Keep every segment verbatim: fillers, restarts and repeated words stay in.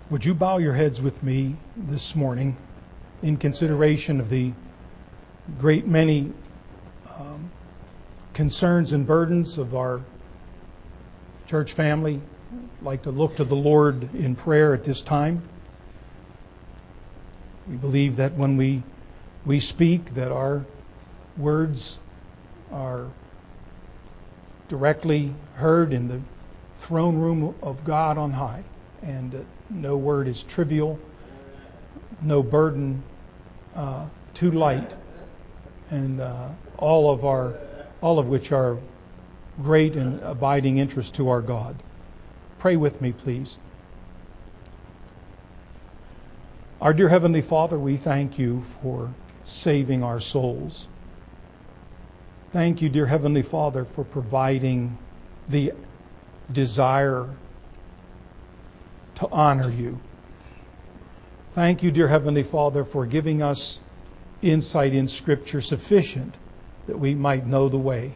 Would you bow your heads with me this morning in consideration of the great many um, concerns and burdens of our church family? I'd like to look to the Lord in prayer at this time. We believe that when we we speak, that our words are directly heard in the throne room of God on high, and that no word is trivial, no burden uh, too light, and uh, all of our, all of which are great and abiding interest to our God. Pray with me, please. Our dear Heavenly Father, we thank you for saving our souls. Thank you, dear Heavenly Father, for providing the desire to honor you. Thank you, dear Heavenly Father, for giving us insight in Scripture sufficient that we might know the way.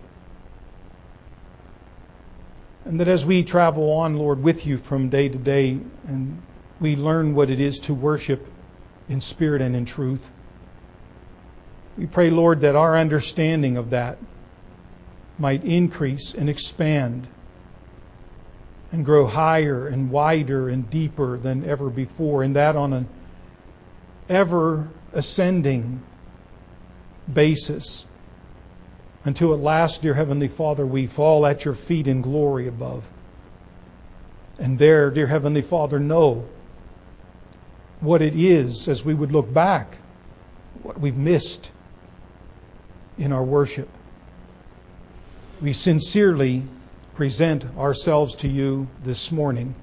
And that as we travel on, Lord, with you from day to day, and we learn what it is to worship in spirit and in truth, we pray, Lord, that our understanding of that might increase and expand and grow higher and wider and deeper than ever before, and that on an ever ascending basis, until at last, dear Heavenly Father, we fall at your feet in glory above. And there, dear Heavenly Father, know what it is as we would look back, what we've missed in our worship. We sincerely present ourselves to you this morning,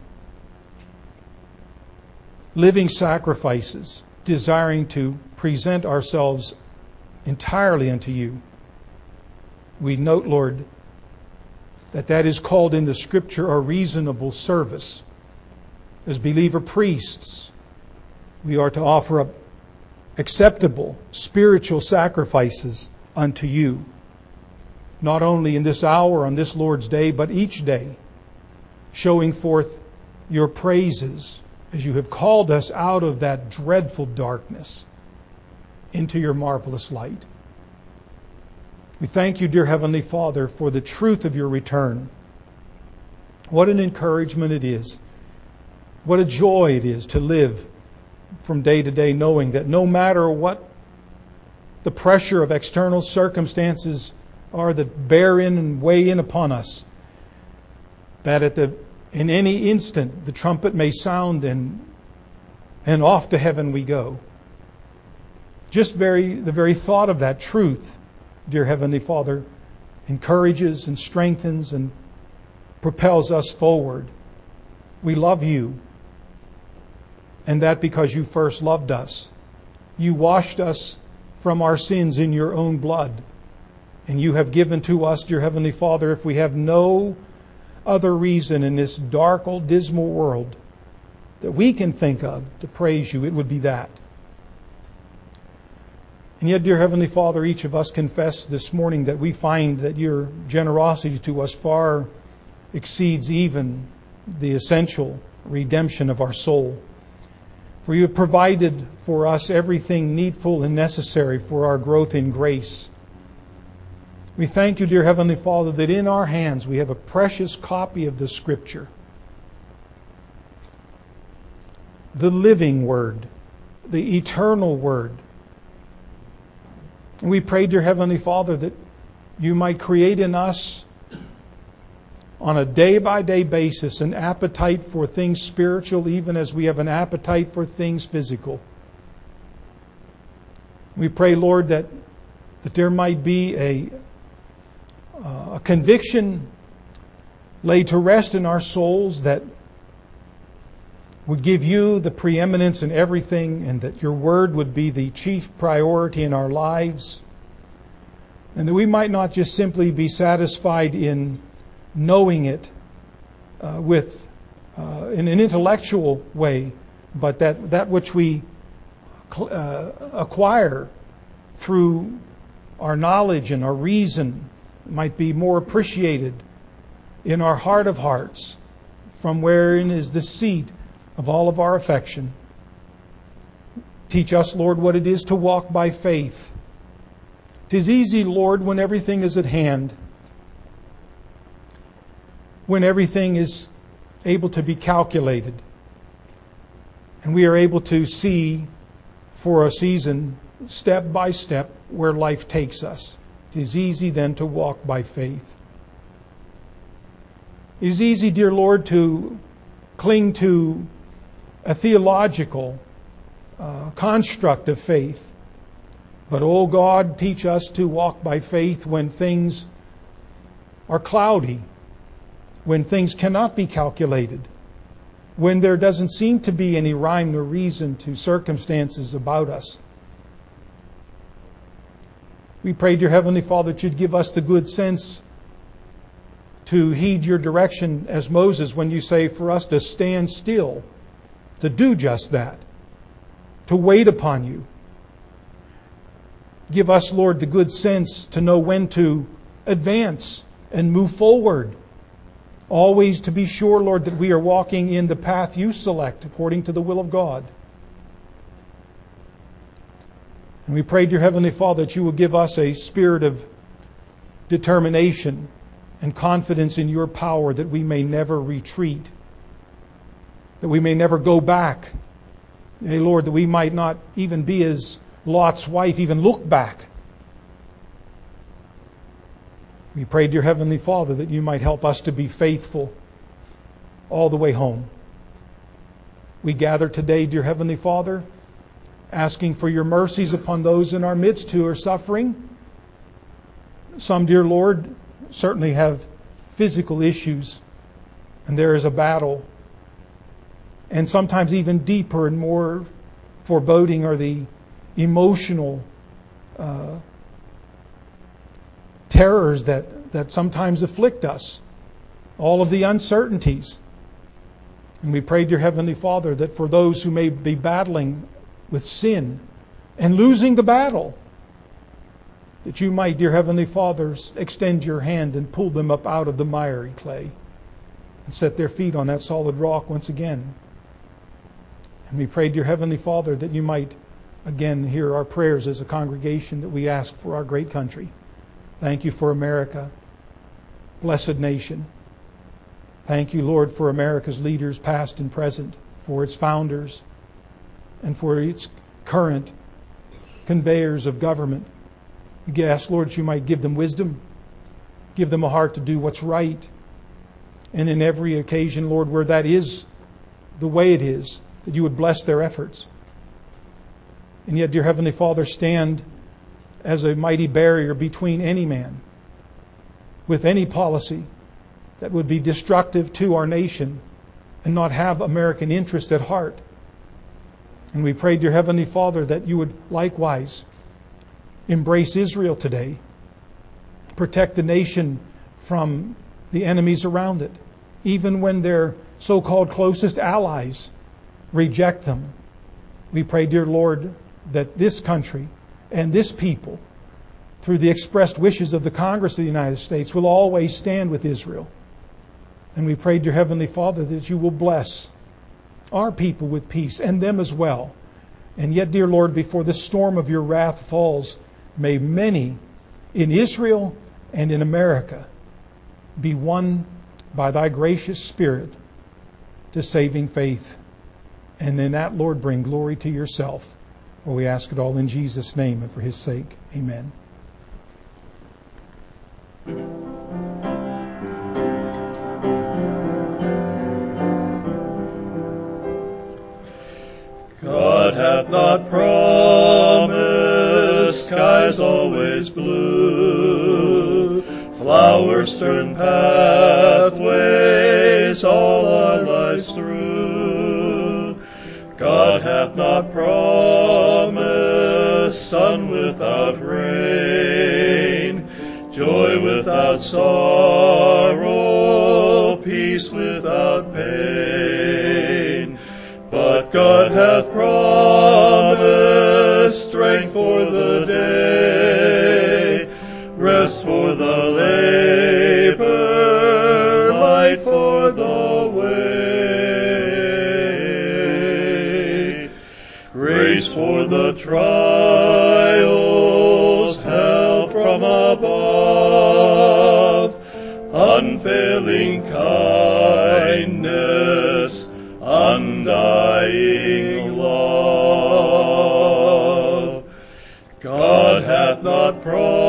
living sacrifices, desiring to present ourselves entirely unto you. We note, Lord, that that is called in the Scripture a reasonable service. As believer priests, we are to offer up acceptable spiritual sacrifices unto you, not only in this hour on this Lord's Day, but each day, showing forth your praises as you have called us out of that dreadful darkness into your marvelous light. We thank you, dear Heavenly Father, for the truth of your return. What an encouragement it is. What a joy it is to live from day to day knowing that no matter what the pressure of external circumstances are that bear in and weigh in upon us, that at the in any instant the trumpet may sound and and off to heaven we go. Just very the very thought of that truth, dear Heavenly Father, encourages and strengthens and propels us forward. We love you, and that because you first loved us. You washed us from our sins in your own blood. And you have given to us, dear Heavenly Father, if we have no other reason in this dark, old, dismal world that we can think of to praise you, it would be that. And yet, dear Heavenly Father, each of us confess this morning that we find that your generosity to us far exceeds even the essential redemption of our soul. For you have provided for us everything needful and necessary for our growth in grace. We thank you, dear Heavenly Father, that in our hands we have a precious copy of the Scripture, the living Word, the eternal Word. And we pray, dear Heavenly Father, that you might create in us on a day-by-day basis an appetite for things spiritual, even as we have an appetite for things physical. We pray, Lord, that, that there might be a Uh, a conviction laid to rest in our souls that would give you the preeminence in everything, and that your word would be the chief priority in our lives, and that we might not just simply be satisfied in knowing it uh, with uh, in an intellectual way, but that that which we uh, acquire through our knowledge and our reason might be more appreciated in our heart of hearts, from wherein is the seat of all of our affection. Teach us, Lord, what it is to walk by faith. 'Tis easy, Lord, when everything is at hand, when everything is able to be calculated, and we are able to see for a season, step by step, where life takes us. It is easy then to walk by faith. It is easy, dear Lord, to cling to a theological uh, construct of faith. But, oh God, teach us to walk by faith when things are cloudy, when things cannot be calculated, when there doesn't seem to be any rhyme or reason to circumstances about us. We pray, dear Heavenly Father, that you'd give us the good sense to heed your direction as Moses when you say for us to stand still, to do just that, to wait upon you. Give us, Lord, the good sense to know when to advance and move forward. Always to be sure, Lord, that we are walking in the path you select according to the will of God. And we pray, dear Heavenly Father, that you will give us a spirit of determination and confidence in your power, that we may never retreat, that we may never go back. Hey, Lord, that we might not even be as Lot's wife, even look back. We pray, dear Heavenly Father, that you might help us to be faithful all the way home. We gather today, dear Heavenly Father, asking for your mercies upon those in our midst who are suffering. Some, dear Lord, certainly have physical issues, and there is a battle. And sometimes even deeper and more foreboding are the emotional uh, terrors that, that sometimes afflict us, all of the uncertainties. And we pray, dear Heavenly Father, that for those who may be battling with sin and losing the battle, that you might, dear Heavenly Father, extend your hand and pull them up out of the miry clay and set their feet on that solid rock once again. And we pray, dear Heavenly Father, that you might again hear our prayers as a congregation that we ask for our great country. Thank you for America, blessed nation. Thank you, Lord, for America's leaders, past and present, for its founders, and for its current conveyors of government. We ask, Lord, that you might give them wisdom, give them a heart to do what's right. And in every occasion, Lord, where that is the way it is, that you would bless their efforts. And yet, dear Heavenly Father, stand as a mighty barrier between any man with any policy that would be destructive to our nation and not have American interest at heart. And we pray, dear Heavenly Father, that you would likewise embrace Israel today, protect the nation from the enemies around it, even when their so-called closest allies reject them. We pray, dear Lord, that this country and this people, through the expressed wishes of the Congress of the United States, will always stand with Israel. And we pray, dear Heavenly Father, that you will bless our people with peace and them as well. And yet, dear Lord, before the storm of your wrath falls, may many in Israel and in America be won by thy gracious Spirit to saving faith. And in that, Lord, bring glory to yourself. For we ask it all in Jesus' name and for his sake. Amen. God hath not promised skies always blue, flowers turn pathways all our lives through. God hath not promised sun without rain, joy without sorrow, peace without pain. But God hath promised strength for the day, rest for the labor, light for the way. Grace for the trials, help from above, unfailing kindness, undying love. God hath not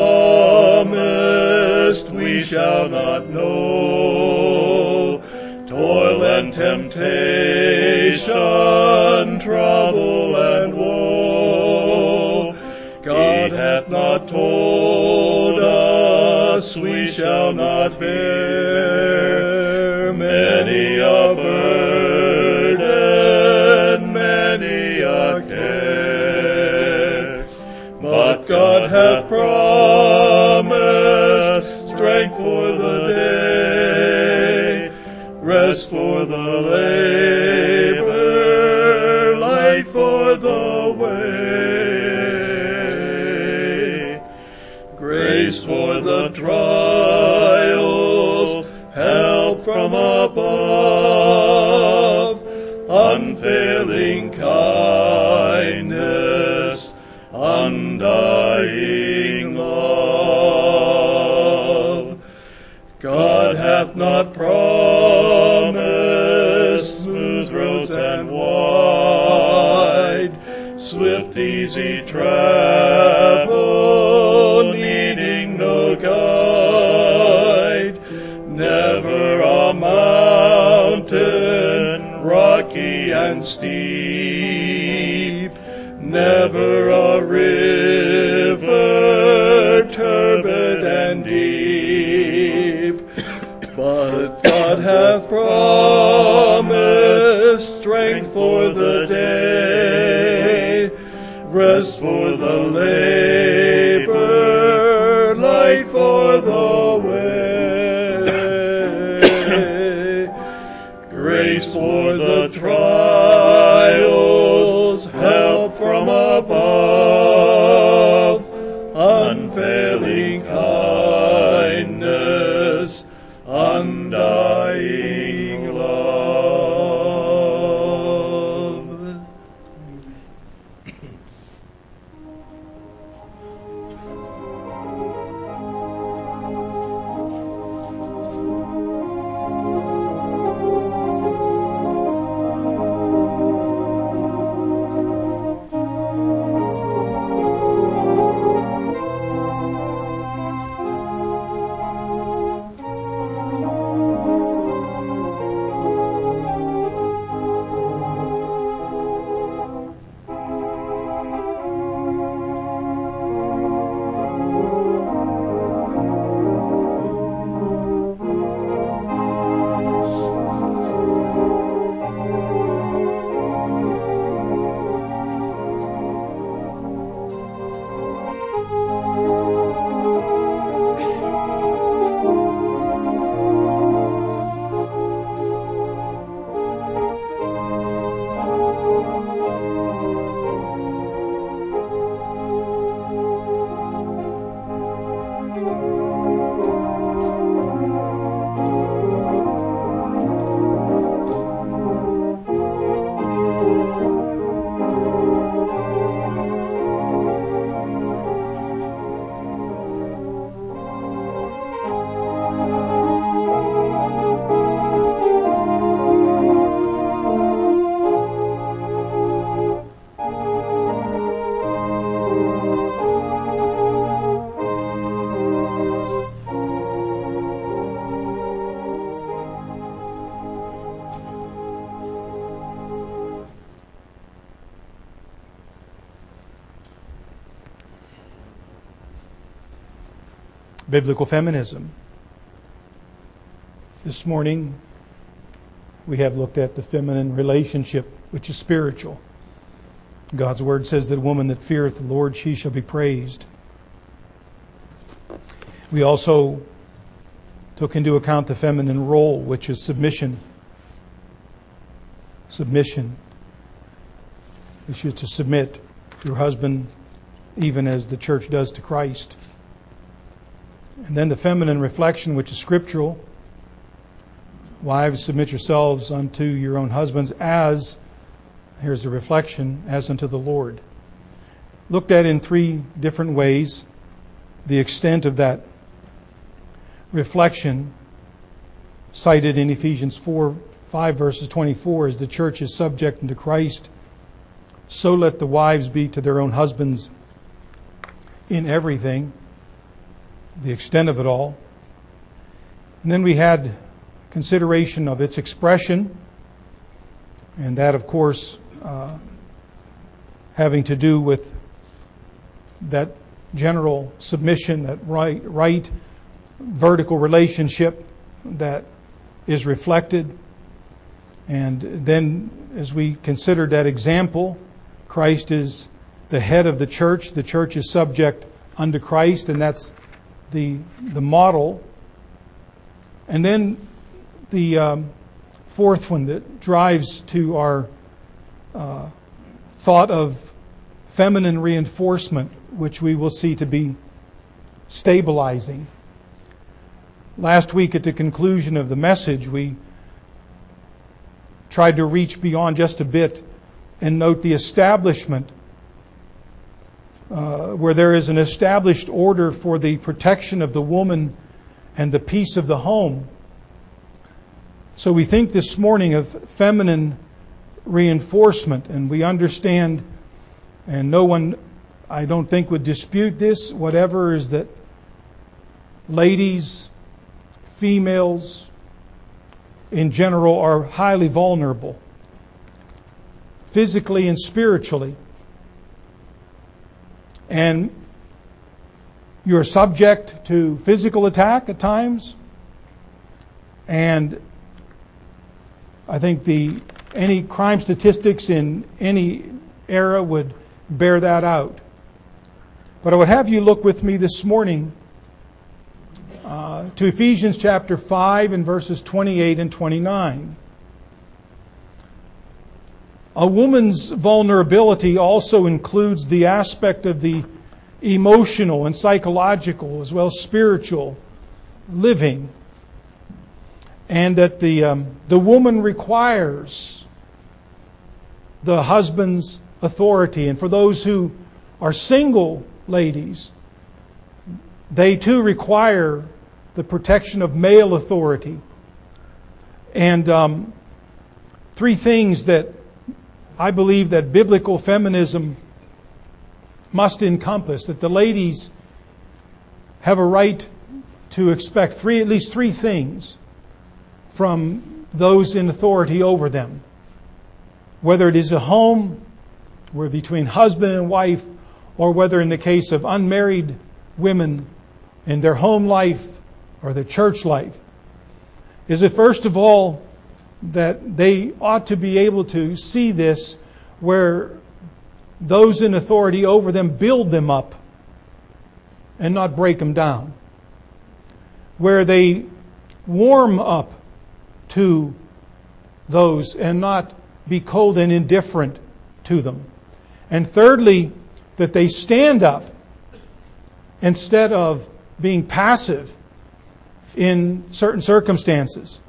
promised we shall not know toil and temptation, trouble and woe. God hath not told us we shall not bear many a burden, many a care. But God hath promised strength for the day, rest for the labor, light for the way. Grace for the trials, help from above, unfailing kindness, undying love. God hath not promised smooth roads and wide, swift, easy travel, needing no guide. Never a mountain rocky and steep, never a river turbid and deep. But God hath promised strength for the day, rest for the labor, light for the way. Grace for the trials, help from above, unfailing kindness, undying love. Biblical feminism. This morning, we have looked at the feminine relationship, which is spiritual. God's word says that a woman that feareth the Lord, she shall be praised. We also took into account the feminine role, which is submission. Submission. She is to submit to her husband, even as the church does to Christ. And then the feminine reflection, which is scriptural. Wives, submit yourselves unto your own husbands as Here's the reflection: as unto the Lord. Looked at in three different ways. The extent of that reflection, cited in Ephesians four, five verses twenty-four, as the church is subject unto Christ, so let the wives be to their own husbands in everything. The extent of it all. And then we had consideration of its expression, and that, of course, uh, having to do with that general submission, that right, right vertical relationship that is reflected. And then, as we considered that example, Christ is the head of the church. The church is subject unto Christ, and that's the the model. And then the um, fourth one that drives to our uh, thought of feminine reinforcement, which we will see to be stabilizing. Last week at the conclusion of the message, we tried to reach beyond just a bit and note the establishment, uh, where there is an established order for the protection of the woman and the peace of the home. So we think this morning of feminine reinforcement, and we understand, and no one, I don't think, would dispute this, whatever, is that ladies, females in general, are highly vulnerable, physically and spiritually. And you're subject to physical attack at times. And I think the any crime statistics in any era would bear that out. But I would have you look with me this morning uh, to Ephesians chapter five and verses twenty-eight and twenty-nine. A woman's vulnerability also includes the aspect of the emotional and psychological as well as spiritual living, and that the um, the woman requires the husband's authority. And for those who are single ladies, they too require the protection of male authority. And um, three things that I believe that biblical feminism must encompass, that the ladies have a right to expect three, at least three things from those in authority over them. Whether it is a home, where between husband and wife, or whether in the case of unmarried women in their home life or their church life, is that first of all, that they ought to be able to see this where those in authority over them build them up and not break them down. Where they warm up to those and not be cold and indifferent to them. And thirdly, that they stand up instead of being passive in certain circumstances.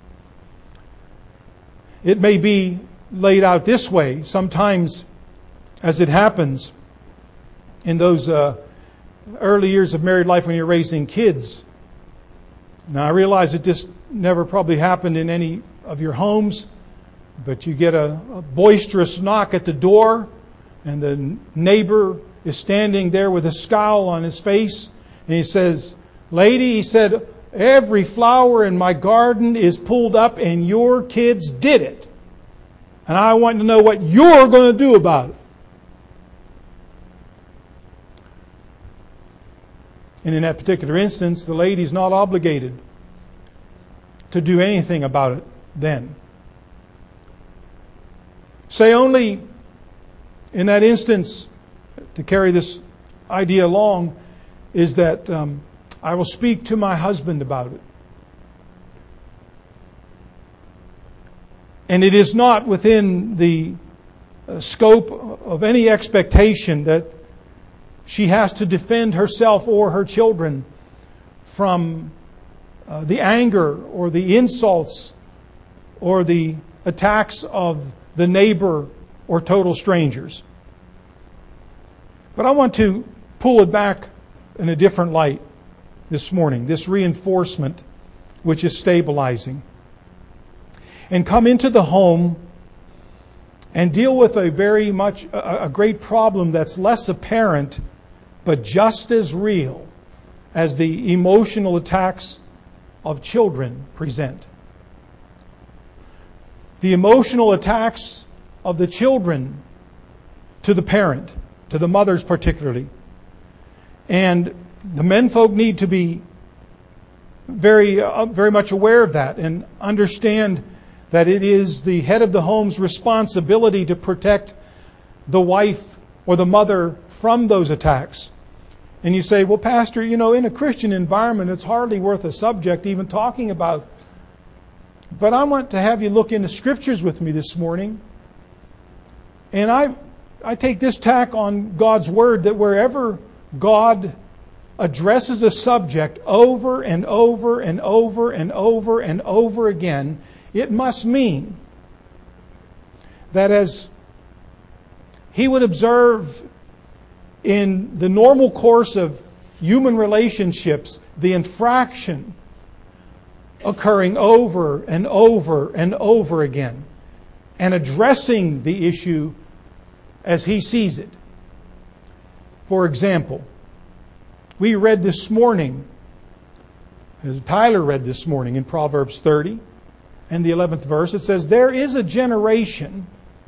It may be laid out this way. Sometimes, as it happens in those uh, early years of married life when you're raising kids. Now, I realize that this never probably happened in any of your homes, but you get a, a boisterous knock at the door, and the neighbor is standing there with a scowl on his face, and he says, "Lady," he said, "every flower in my garden is pulled up, and your kids did it. And I want to know what you're going to do about it." And in that particular instance, the lady's not obligated to do anything about it then. Say only in that instance, to carry this idea along, is that um, I will speak to my husband about it. And it is not within the uh, scope of any expectation that she has to defend herself or her children from uh, the anger or the insults or the attacks of the neighbor or total strangers. But I want to pull it back in a different light this morning, this reinforcement which is stabilizing, and come into the home and deal with a very much, a, a great problem that's less apparent, but just as real as the emotional attacks of children present. The emotional attacks of the children to the parent, to the mothers particularly. And the menfolk need to be very, uh, very much aware of that and understand that it is the head of the home's responsibility to protect the wife or the mother from those attacks. And you say, well, Pastor, you know, in a Christian environment, it's hardly worth a subject even talking about. But I want to have you look into Scriptures with me this morning. And I, I take this tack on God's Word that wherever God addresses a subject over and over and over and over and over again, it must mean that as He would observe in the normal course of human relationships, the infraction occurring over and over and over again, and addressing the issue as He sees it. For example, we read this morning, as Tyler read this morning in Proverbs thirty and the eleventh verse, it says, "There is a generation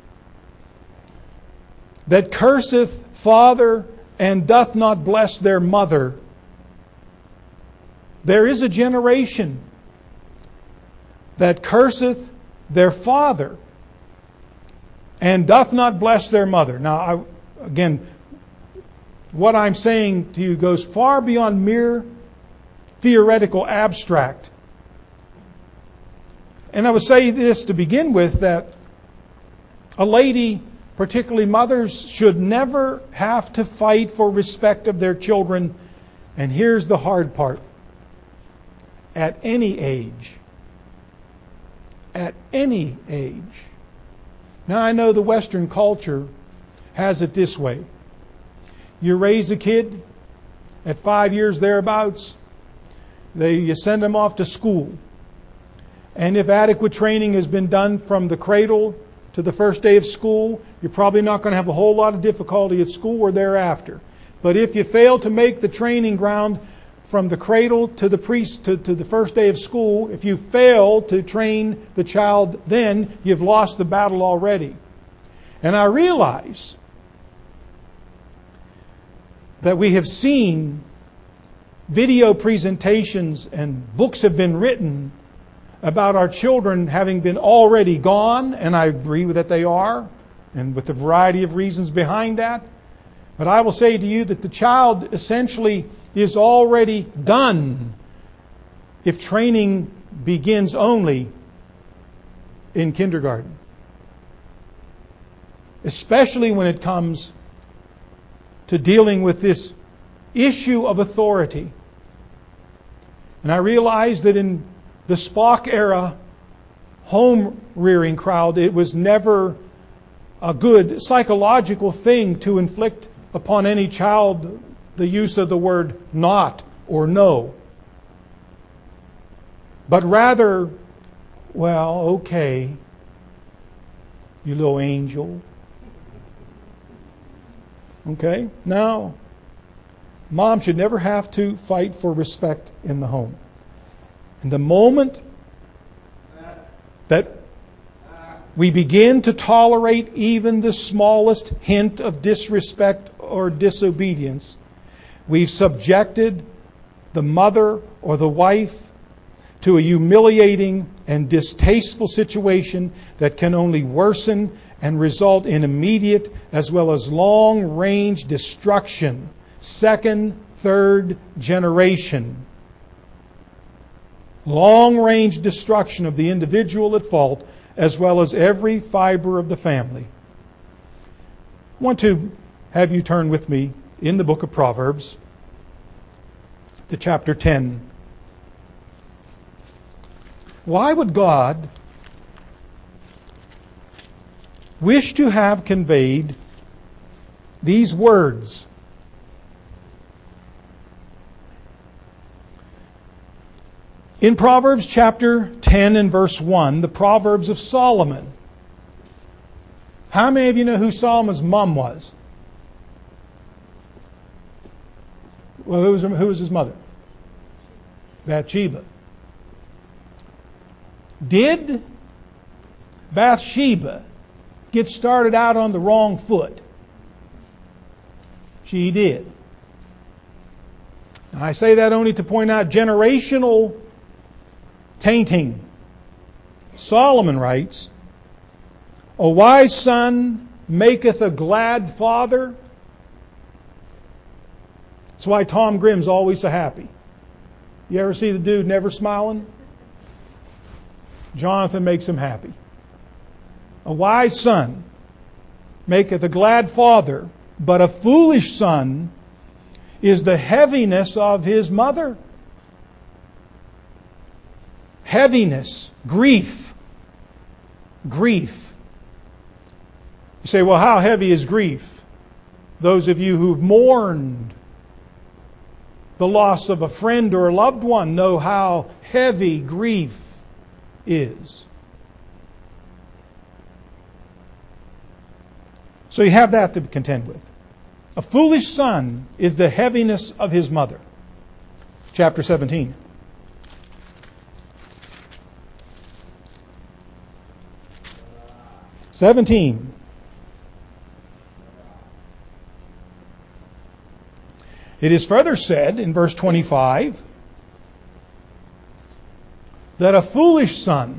that curseth father and doth not bless their mother." There is a generation that curseth their father and doth not bless their mother. Now, I, again, what I'm saying to you goes far beyond mere theoretical abstract. And I would say this to begin with, that a lady, particularly mothers, should never have to fight for respect of their children. And here's the hard part. At any age. At any age. Now, I know the Western culture has it this way. You raise a kid at five years thereabouts, they, you send them off to school. And if adequate training has been done from the cradle to the first day of school, you're probably not going to have a whole lot of difficulty at school or thereafter. But if you fail to make the training ground from the cradle to the pre, to, to the first day of school, if you fail to train the child then, you've lost the battle already. And I realize that we have seen video presentations and books have been written about our children having been already gone, and I agree that they are, and with a variety of reasons behind that. But I will say to you that the child essentially is already done if training begins only in kindergarten. Especially when it comes to dealing with this issue of authority. And I realize that in the Spock era home rearing crowd, it was never a good psychological thing to inflict upon any child the use of the word not or no. But rather, well, okay, you little angel. Okay? Now, mom should never have to fight for respect in the home. And the moment that we begin to tolerate even the smallest hint of disrespect or disobedience, we've subjected the mother or the wife to a humiliating and distasteful situation that can only worsen and result in immediate as well as long-range destruction, second, third generation. Long-range destruction of the individual at fault as well as every fiber of the family. I want to have you turn with me in the book of Proverbs to chapter ten. Why would God wish to have conveyed these words. In Proverbs chapter ten and verse one, the Proverbs of Solomon. How many of you know who Solomon's mom was? Well, who was, who was his mother? Bathsheba. Did Bathsheba get started out on the wrong foot? She did. I say that only to point out generational tainting. Solomon writes, "A wise son maketh a glad father." That's why Tom Grimm's always so happy. You ever see the dude never smiling? Jonathan makes him happy. A wise son maketh a glad father, but a foolish son is the heaviness of his mother. Heaviness, grief, grief. You say, well, how heavy is grief? Those of you who've mourned the loss of a friend or a loved one know how heavy grief is. So you have that to contend with. A foolish son is the heaviness of his mother. Chapter seventeen. seventeen. It is further said in verse twenty-five that a foolish son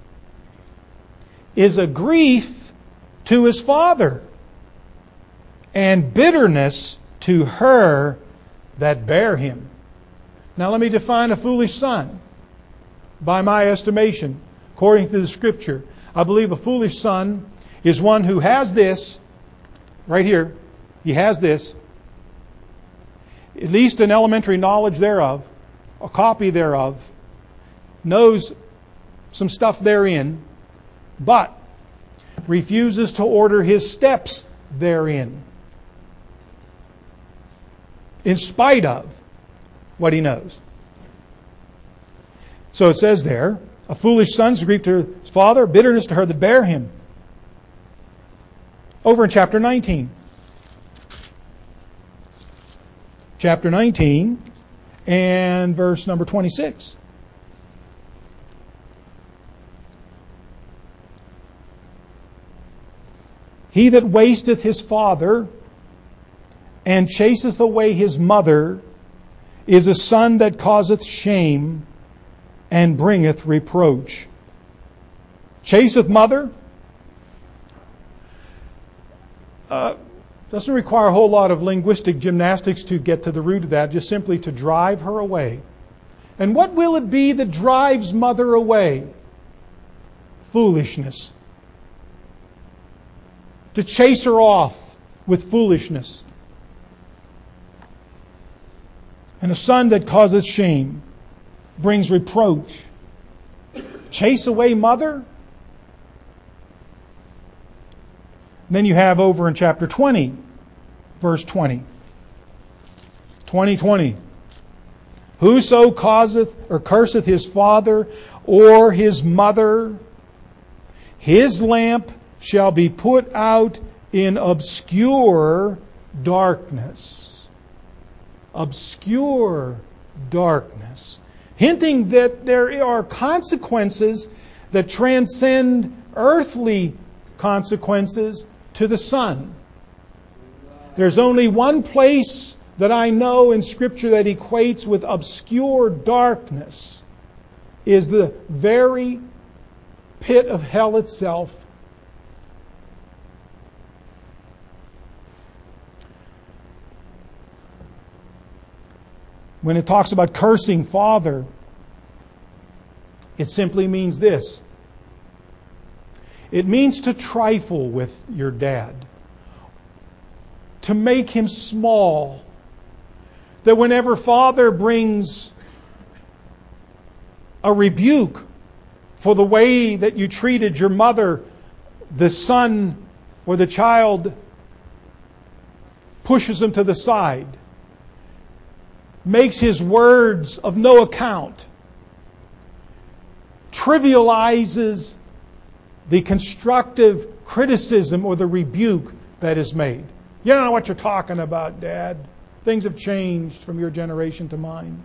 is a grief to his father and bitterness to her that bare him. Now let me define a foolish son. By my estimation, according to the Scripture, I believe a foolish son is one who has this, right here, he has this, at least an elementary knowledge thereof, a copy thereof, knows some stuff therein, but refuses to order his steps therein, in spite of what he knows. So it says there, a foolish son's grief to his father, bitterness to her that bare him. Over in chapter nineteen. Chapter nineteen and verse number twenty-six. He that wasteth his father and chaseth away his mother is a son that causeth shame and bringeth reproach. Chaseth mother uh, doesn't require a whole lot of linguistic gymnastics to get to the root of that, just simply to drive her away. And what will it be that drives mother away? Foolishness. To chase her off with foolishness. And a son that causeth shame brings reproach. Chase away mother? And then you have over in chapter twenty, verse twenty. twenty twenty. Whoso causeth or curseth his father or his mother, his lamp shall be put out in obscure darkness. Obscure darkness. Hinting that there are consequences that transcend earthly consequences to the son. There's only one place that I know in Scripture that equates with obscure darkness, is the very pit of hell itself. When it talks about cursing father, it simply means this. It means to trifle with your dad, to make him small. That whenever father brings a rebuke for the way that you treated your mother, the son where the child pushes him to the side, makes his words of no account, trivializes the constructive criticism or the rebuke that is made. You don't know what you're talking about, Dad. Things have changed from your generation to mine.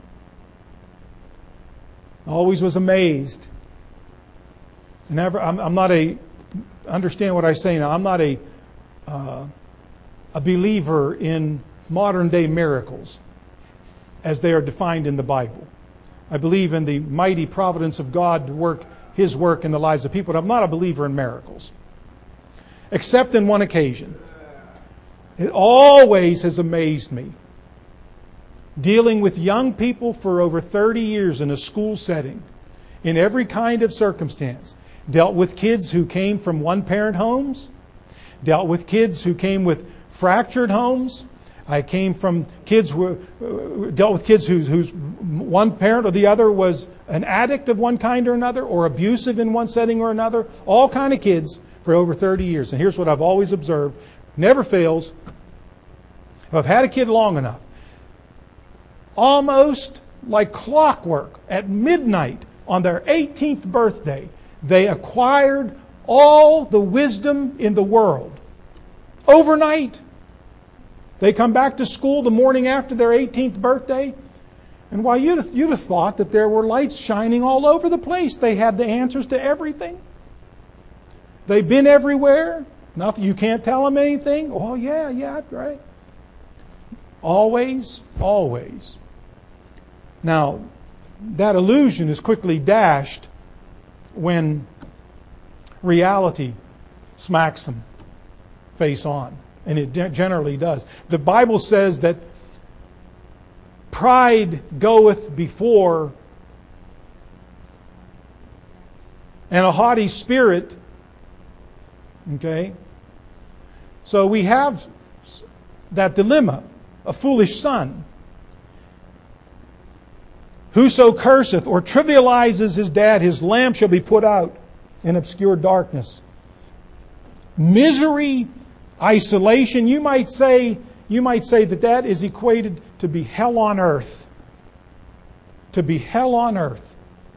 I always was amazed. Never, I'm, I'm not a, understand what I say now, I'm not a, uh, a believer in modern day miracles as they are defined in the Bible. I believe in the mighty providence of God to work His work in the lives of people, but I'm not a believer in miracles. Except in one occasion. It always has amazed me. Dealing with young people for over thirty years in a school setting, in every kind of circumstance. Dealt with kids who came from one-parent homes. Dealt with kids who came with fractured homes. I came from kids who uh, dealt with kids whose, whose one parent or the other was an addict of one kind or another, or abusive in one setting or another. All kind of kids for over thirty years. And here's what I've always observed. Never fails. If I've had a kid long enough, almost like clockwork, at midnight on their eighteenth birthday, they acquired all the wisdom in the world. Overnight. They come back to school the morning after their eighteenth birthday, and while you'd have, you'd have thought that there were lights shining all over the place. They had the answers to everything. They've been everywhere. Nothing. You can't tell them anything. Oh, yeah, yeah, right. Always, always. Now, that illusion is quickly dashed when reality smacks them face on. And it generally does. The Bible says that pride goeth before, and a haughty spirit. Okay? So we have that dilemma, a foolish son. Whoso curseth or trivializes his dad, his lamp shall be put out in obscure darkness. Misery, isolation, you might say, you might say that that is equated to be hell on earth. To be hell on earth.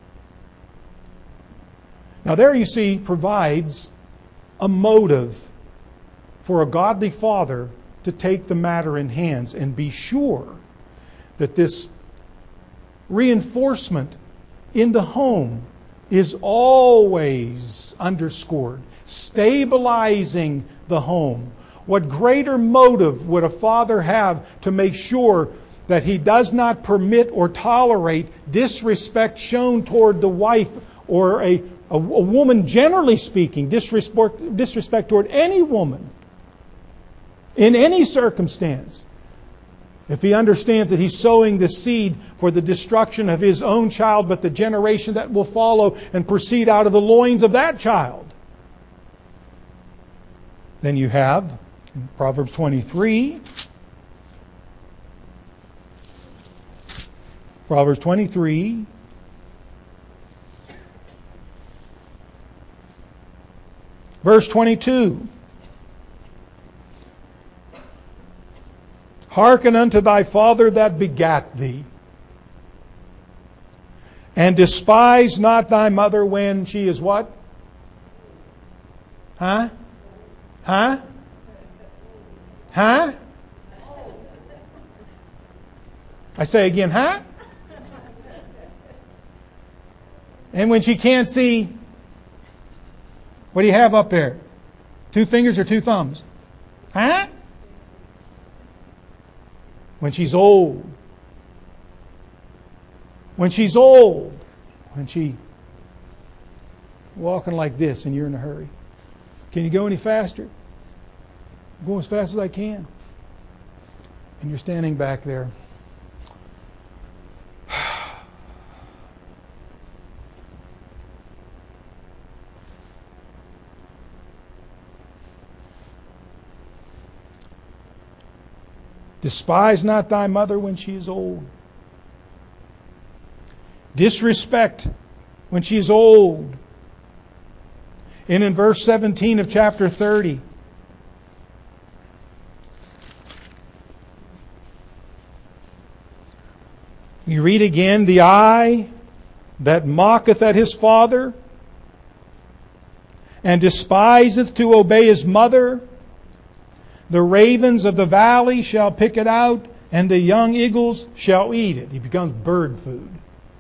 Now there you see provides a motive for a godly father to take the matter in hands and be sure that this reinforcement in the home is always underscored, stabilizing the home. What greater motive would a father have to make sure that he does not permit or tolerate disrespect shown toward the wife or a, a, a woman, generally speaking, disrespect, disrespect toward any woman in any circumstance? If he understands that he's sowing the seed for the destruction of his own child, but the generation that will follow and proceed out of the loins of that child. Then you have in Proverbs twenty-three. Proverbs twenty-three. Verse twenty-two. Hearken unto thy father that begat thee, and despise not thy mother when she is what? Huh? Huh? Huh? I say again, huh? And when she can't see, what do you have up there? Two fingers or two thumbs? Huh? When she's old. When she's old. When she walking like this and you're in a hurry. Can you go any faster? I'm going as fast as I can. And you're standing back there. Despise not thy mother when she is old. Disrespect when she is old. And in verse seventeen of chapter thirty, You read again, the eye that mocketh at his father, and despiseth to obey his mother. The ravens of the valley shall pick it out, and the young eagles shall eat it. He becomes bird food.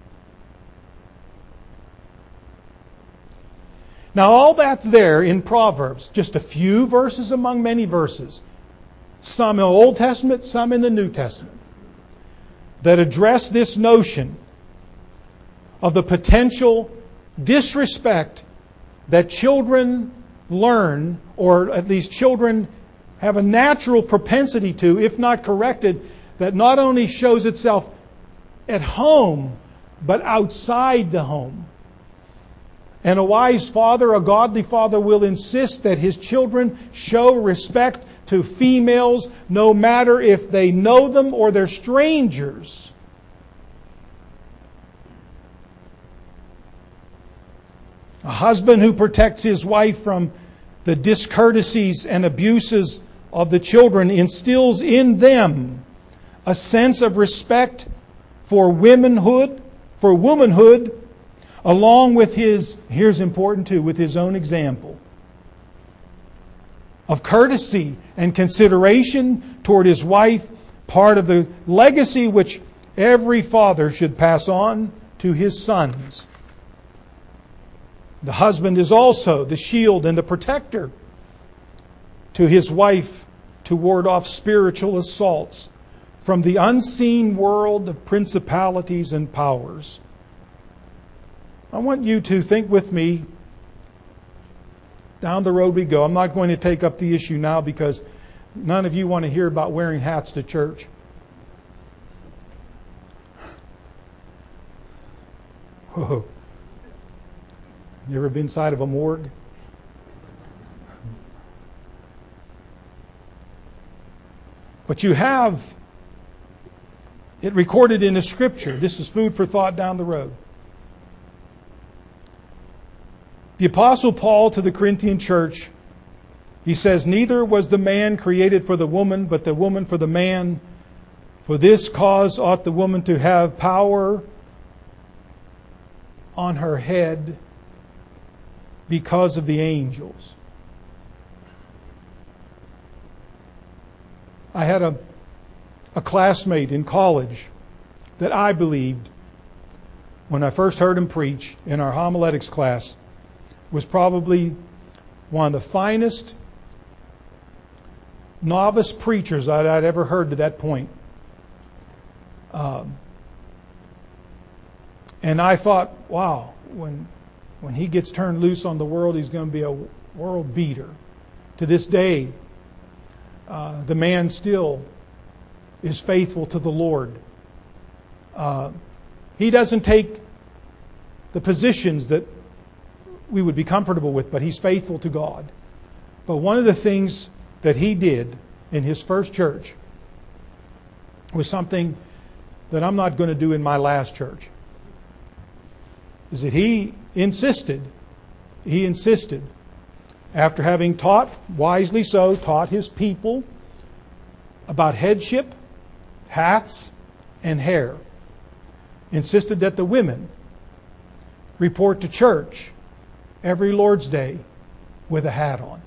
Now all that's there in Proverbs, just a few verses among many verses. Some in the Old Testament, some in the New Testament, that address this notion of the potential disrespect that children learn, or at least children have a natural propensity to, if not corrected, that not only shows itself at home, but outside the home. And a wise father, a godly father, will insist that his children show respect to females, no matter if they know them or they're strangers. A husband who protects his wife from the discourtesies and abuses of the children instills in them a sense of respect for womanhood, for womanhood, along with his, here's important too, with his own example of courtesy and consideration toward his wife, part of the legacy which every father should pass on to his sons. The husband is also the shield and the protector to his wife to ward off spiritual assaults from the unseen world of principalities and powers. I want you to think with me. Down the road we go. I'm not going to take up the issue now because none of you want to hear about wearing hats to church. Whoa. You ever been inside of a morgue? But you have it recorded in the Scripture. This is food for thought down the road. The Apostle Paul to the Corinthian church, he says, neither was the man created for the woman, but the woman for the man. For this cause ought the woman to have power on her head because of the angels. I had a, a classmate in college that I believed, when I first heard him preach in our homiletics class, was probably one of the finest novice preachers I'd, I'd ever heard to that point. Um, and I thought, wow, when when he gets turned loose on the world, he's going to be a world beater. To this day, uh, the man still is faithful to the Lord. Uh, he doesn't take the positions that we would be comfortable with, but he's faithful to God. But one of the things that he did in his first church was something that I'm not going to do in my last church. Is that he insisted, he insisted, after having taught, wisely so, taught his people about headship, hats, and hair, insisted that the women report to church every Lord's Day with a hat on.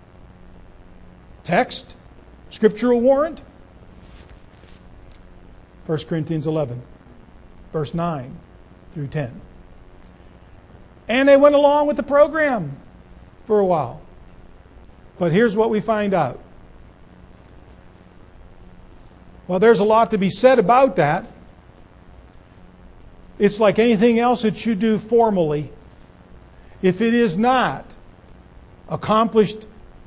Text, scriptural warrant, First Corinthians eleven, verse nine through ten. And they went along with the program for a while. But here's what we find out. Well, there's a lot to be said about that. It's like anything else that you do formally. If it is not accomplished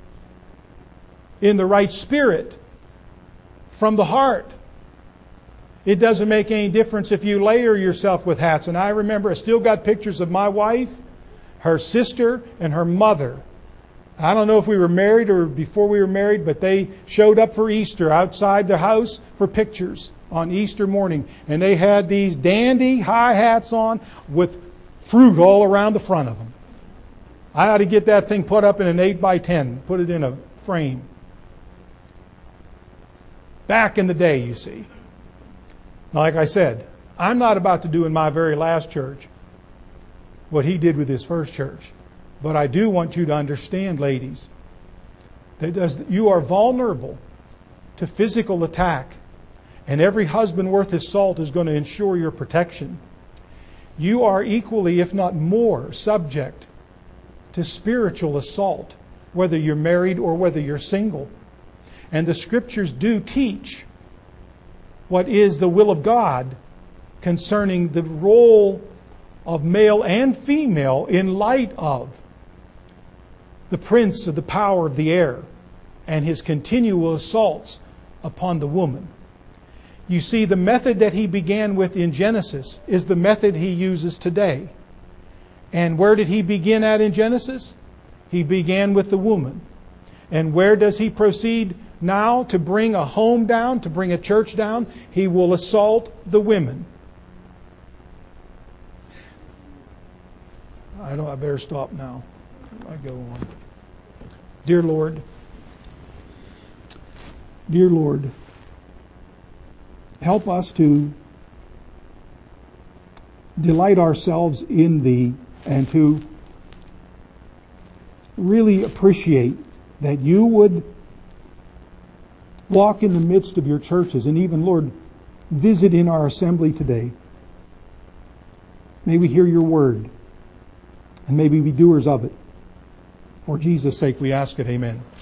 in the right spirit, from the heart, it doesn't make any difference if you layer yourself with hats. And I remember, I still got pictures of my wife, her sister, and her mother. I don't know if we were married or before we were married, but they showed up for Easter outside their house for pictures on Easter morning. And they had these dandy high hats on with fruit all around the front of them. I ought to get that thing put up in an eight by ten, put it in a frame. Back in the day, you see. Like I said, I'm not about to do in my very last church what he did with his first church. But I do want you to understand, ladies, that as you are vulnerable to physical attack, and every husband worth his salt is going to ensure your protection. You are equally, if not more, subject to spiritual assault, whether you're married or whether you're single. And the Scriptures do teach what is the will of God concerning the role of male and female in light of the prince of the power of the air and his continual assaults upon the woman. You see, the method that he began with in Genesis is the method he uses today. And where did he begin at in Genesis? He began with the woman. And where does he proceed now to bring a home down, to bring a church down? He will assault the women. I don't. I better stop now. I go on. Dear Lord, dear Lord, help us to delight ourselves in Thee and to really appreciate that You would walk in the midst of Your churches and even, Lord, visit in our assembly today. May we hear Your word and may we be doers of it. For Jesus' sake we ask it. Amen.